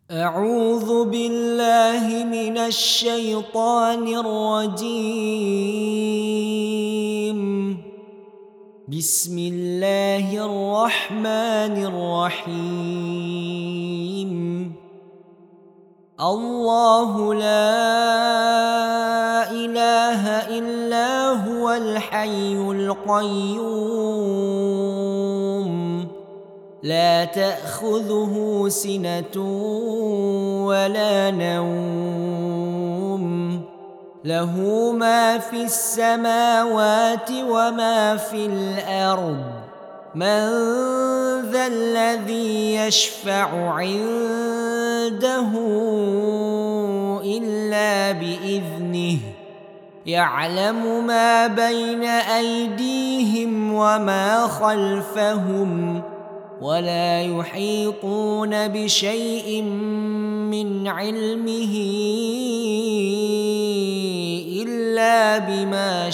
أعوذ بالله من الشيطان الرجيم. بسم الله الرحمن الرحيم. الله لا إله إلا هو الحي القيوم لا تأخذه سنة ولا نوم له ما في السماوات وما في الأرض من ذا الذي يشفع عنده إلا بإذنه يعلم ما بين أيديهم وما خلفهم ولا يحيطون بشيء من علمه إلا بما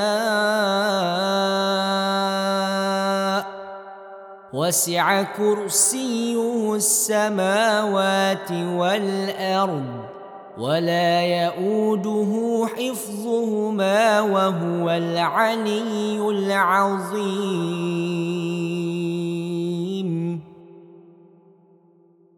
شاء وسع كرسيه السماوات والأرض ولا يئوده حفظهما وهو العلي العظيم.